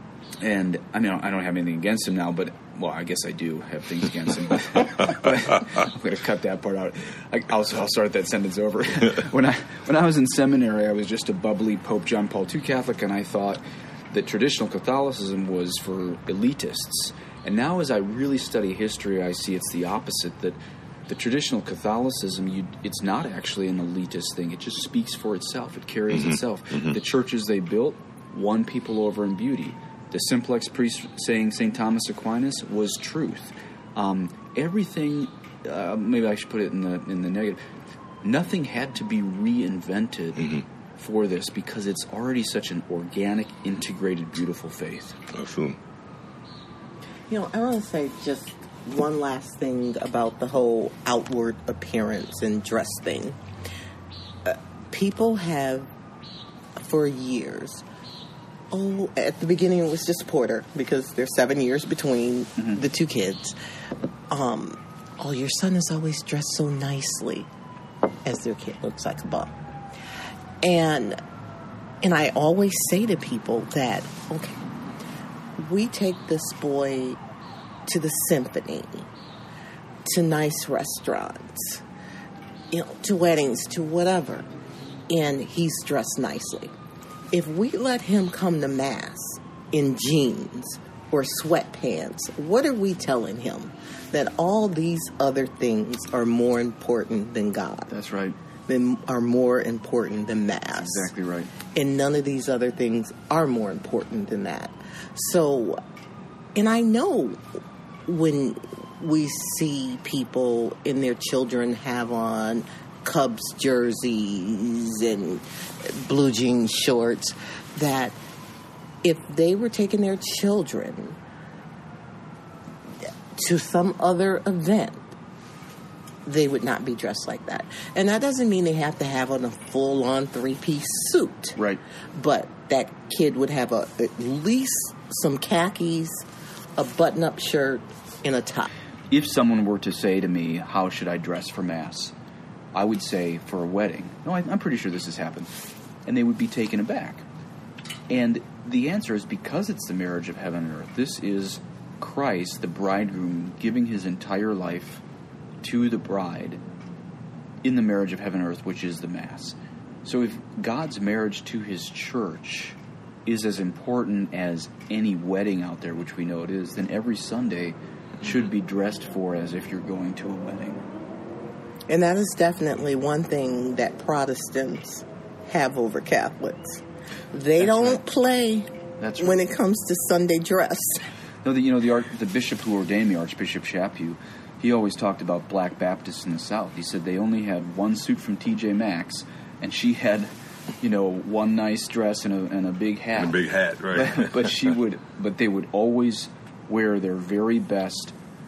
and I mean, I don't have anything against him now, but, well, I guess I do have things against him. But, but I'm going to cut that part out. I, I'll, I'll start that sentence over. when I when I was in seminary, I was just a bubbly Pope John Paul the Second Catholic, and I thought that traditional Catholicism was for elitists. And now as I really study history, I see it's the opposite, that the traditional Catholicism, you, it's not actually an elitist thing. It just speaks for itself. It carries mm-hmm. itself. Mm-hmm. The churches they built won people over in beauty. The simplex priest saying Saint Thomas Aquinas was truth. Um, everything, uh, maybe I should put it in the in the negative, nothing had to be reinvented mm-hmm. for this because it's already such an organic, integrated, beautiful faith. Absolutely. You know, I want to say just one last thing about the whole outward appearance and dress thing. Uh, people have, for years, oh, at the beginning it was just Porter, because there's seven years between mm-hmm. the two kids. Um, oh, your son is always dressed so nicely, as their kid looks like a bum. And, and I always say to people that, okay, we take this boy to the symphony, to nice restaurants, you know, to weddings, to whatever, and he's dressed nicely. If we let him come to Mass in jeans or sweatpants, what are we telling him? That all these other things are more important than God. That's right. Than, are more important than Mass. Exactly right. And none of these other things are more important than that. So, and I know when we see people and their children have on Cubs jerseys and blue jean shorts, that if they were taking their children to some other event, they would not be dressed like that. And that doesn't mean they have to have on a full-on three-piece suit. Right. But that kid would have a, at least some khakis, a button-up shirt, and a tie. If someone were to say to me, how should I dress for Mass? I would say for a wedding. No, I, I'm pretty sure this has happened. And they would be taken aback. And the answer is because it's the marriage of heaven and earth. This is Christ, the bridegroom, giving his entire life to the bride in the marriage of heaven and earth, which is the Mass. So if God's marriage to his church is as important as any wedding out there, which we know it is, then every Sunday should be dressed for as if you're going to a wedding. And that is definitely one thing that Protestants have over Catholics. They That's don't right. play That's right. when it comes to Sunday dress. No, the, you know, the, arch, the bishop who ordained me, Archbishop Chaput, he always talked about black Baptists in the South. He said they only had one suit from T J Maxx, and she had, you know, one nice dress and a, and a big hat. And a big hat, right. But, but she would, but they would always wear their very best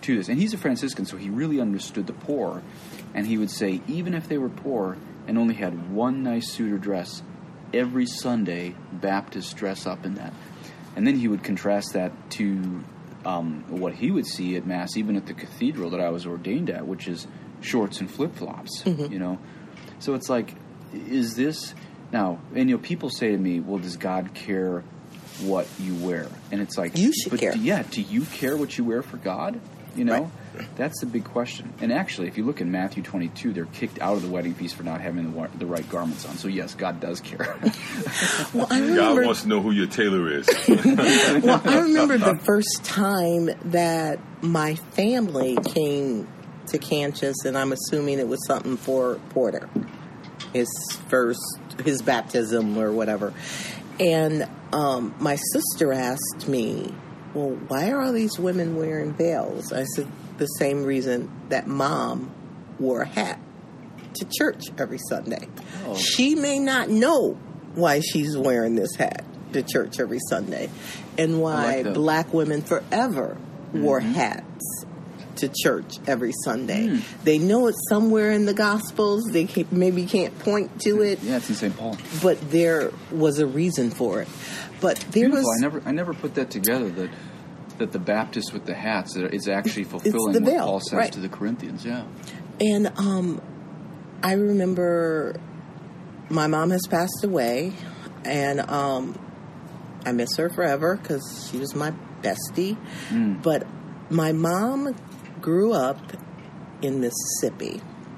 to this. And he's a Franciscan, so he really understood the poor. And he would say, even if they were poor and only had one nice suit or dress, every Sunday, Baptists dress up in that. And then he would contrast that to um, what he would see at Mass, even at the cathedral that I was ordained at, which is shorts and flip-flops, mm-hmm. you know. So it's like, is this... Now, and, you know, people say to me, well, does God care what you wear? And it's like... You should but care. Do, yeah, do you care what you wear for God? You know? Right. That's the big question. And actually, if you look in Matthew twenty-two, they're kicked out of the wedding feast for not having the, the right garments on. So, yes, God does care. Well, I remember, God wants to know who your tailor is. Well, I remember the first time that my family came to Canchas, and I'm assuming it was something for Porter, his first, his baptism or whatever. And um, my sister asked me, well, why are all these women wearing veils? I said, the same reason that Mom wore a hat to church every Sunday. Oh. She may not know why she's wearing this hat to church every Sunday, and why like Black women forever mm-hmm. wore hats to church every Sunday. Mm. They know it's somewhere in the Gospels. They can't, maybe can't point to it. Yeah, it's in Saint Paul. But there was a reason for it. But there Beautiful. was. I never, I never put that together. That that the Baptists with the hats is actually fulfilling what veil, Paul says right. to the Corinthians. Yeah. And um, I remember my mom has passed away, and um, I miss her forever because she was my bestie. Mm. But my mom grew up in Mississippi,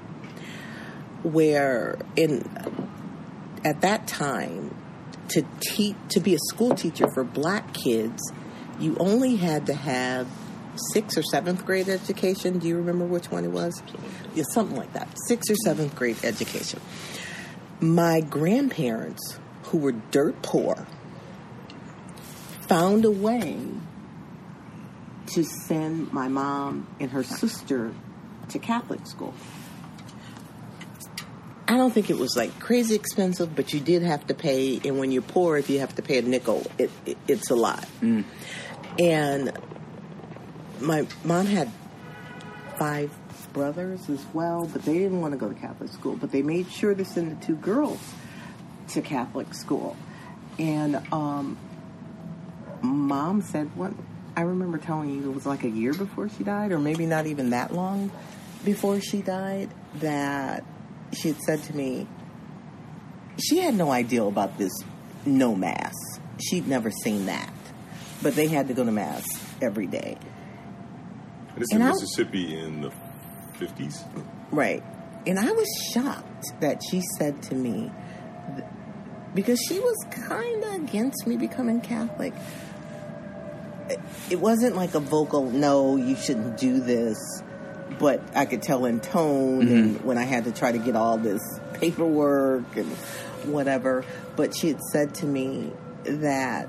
where in at that time to teach to be a school teacher for Black kids, you only had to have sixth or seventh grade education. Do you remember which one it was? Yeah, something like that. Sixth or seventh grade education. My grandparents, who were dirt poor, found a way to send my mom and her sister to Catholic school. I don't think it was like crazy expensive, but you did have to pay. And when you're poor, if you have to pay a nickel, it, it, it's a lot. Mm. And my mom had five brothers as well, but they didn't want to go to Catholic school. But they made sure to send the two girls to Catholic school. And um, Mom said, what? I remember telling you it was like a year before she died, or maybe not even that long before she died, that she had said to me, she had no idea about this no Mass. She'd never seen that. But they had to go to Mass every day. And it's in Mississippi in the fifties? Right. And I was shocked that she said to me, because she was kind of against me becoming Catholic. It wasn't like a vocal, no, you shouldn't do this. But I could tell in tone, mm-hmm. and when I had to try to get all this paperwork and whatever. But she had said to me that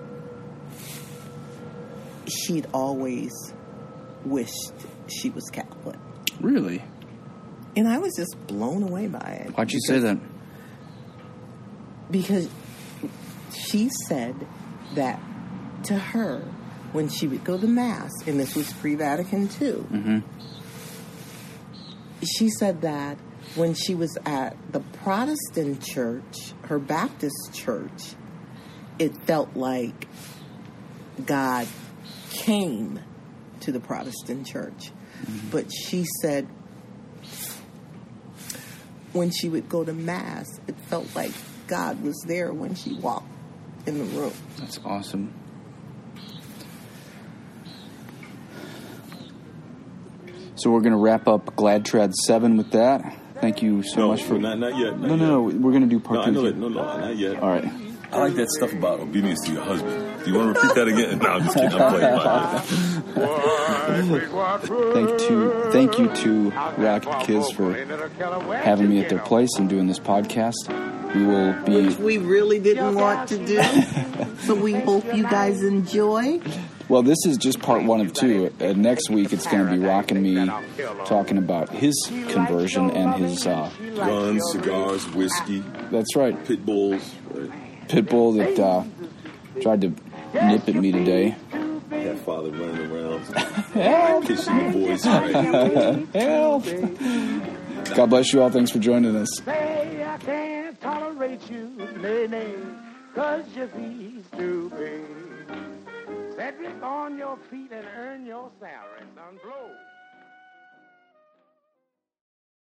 she'd always wished she was Catholic. Really? And I was just blown away by it. Why'd you say that? Because she said that to her, when she would go to Mass, and this was pre-Vatican two, mm-hmm. she said that when she was at the Protestant church, her Baptist church, it felt like God came to the Protestant church. Mm-hmm. But she said when she would go to Mass, it felt like God was there when she walked in the room. That's awesome. So we're going to wrap up Glad Trad seven with that. Thank you so no, much for... Not, not yet. Not no, no, no. yet. We're going to do part no, two. I know it. No, no, not yet. All right. I like that stuff about obedience to your husband. Do you want to repeat that again? No, I'm just kidding. I'm playing about thank, to, thank you to Rocket Kids for having me at their place and doing this podcast. We will be... Which we really didn't want to do. So we hope you guys enjoy. Well, this is just part one of two. Uh, next week, it's going to be Rock and me talking about his conversion and his... Uh, guns, cigars, whiskey. That's right. Pit bulls. Right. Pit bull that uh, tried to nip at me today. That father running around. Help. Kissing the voice, right? Help. God bless you all. Thanks for joining us. Say I can't tolerate you, nay, nay, cause your fee's too big. Cedric, on your feet and earn your salary, son. Blow.